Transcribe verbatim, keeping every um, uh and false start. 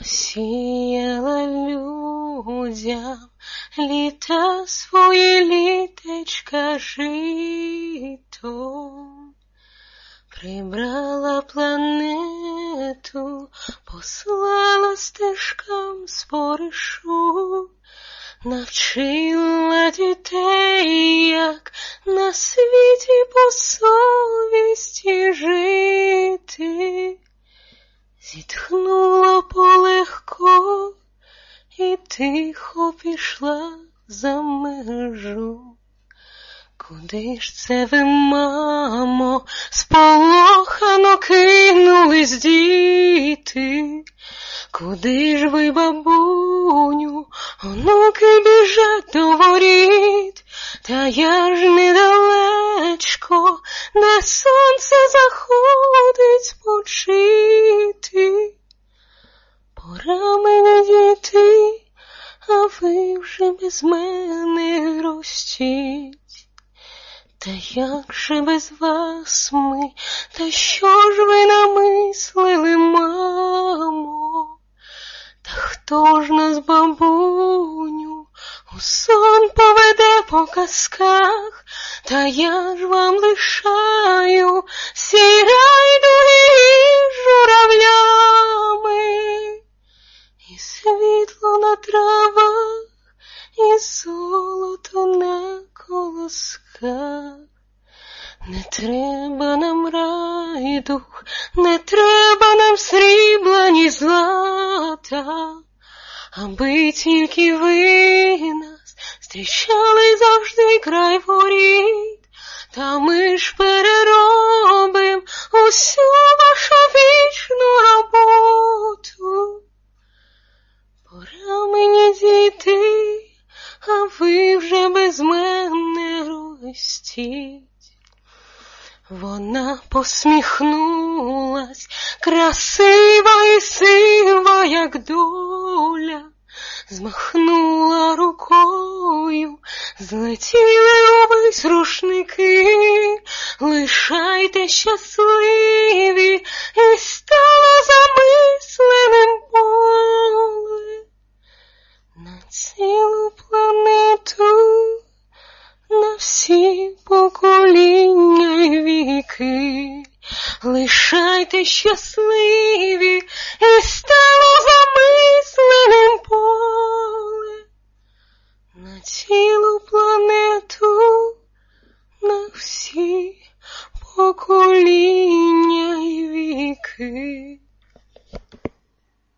посіяла людям літа свої літечка житом, прибрала планету, послала стежкам споришу, навчила дітей, як на світі по совісті жити. Зітхнула полегко і тихо пішла за межу. Куди ж це ви, мамо, сполохано кинулись діти? Куди ж ви, бабуню, онуки біжать до воріт? Та я ж недалечко, де сонце заходить спочити. Пора мені дійти, а ви вже без мене ростіть. Та як же без вас ми, та що ж ви намислили, мамо? Та хто ж нас, бабуню, у сон поведе по казках? Та я ж вам лишаю сій райдуги із журавлями, і світло на травах, і золото на колосках. Не треба нам райдуг, не треба нам срібла, ні злата, аби тільки ви нас зустрічали завжди край воріт. Та ми ж переробим усю вашу вічну роботу. Пора мені дійти, а ви вже без мене ростіть. Вона посміхнулась, красива і сива, як доля, змахнула рукою, злетіли увесь рушники. Лишайте щасливі, і стало замисленим поле на цілу планету, на всі покоління й віки. Лишайте щасливі, і стало замисленим поле на цілу планету, на всі покоління й віки.